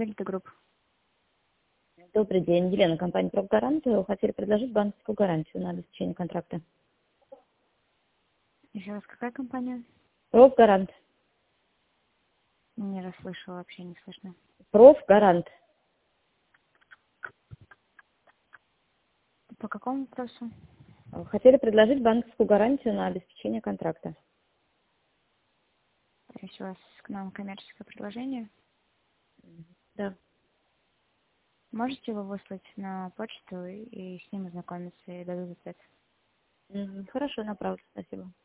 Дельта Групп. Добрый день, Елена, компания «Профгарант». Хотели предложить банковскую гарантию на обеспечение контракта. Еще раз, какая компания? «Профгарант». Не расслышала, вообще не слышно. «Профгарант». По какому вопросу? Хотели предложить банковскую гарантию на обеспечение контракта. Если у вас к нам коммерческое предложение, Да. можете его выслать на почту и с ним ознакомиться и дадут ответ? Хорошо, направлю. Спасибо.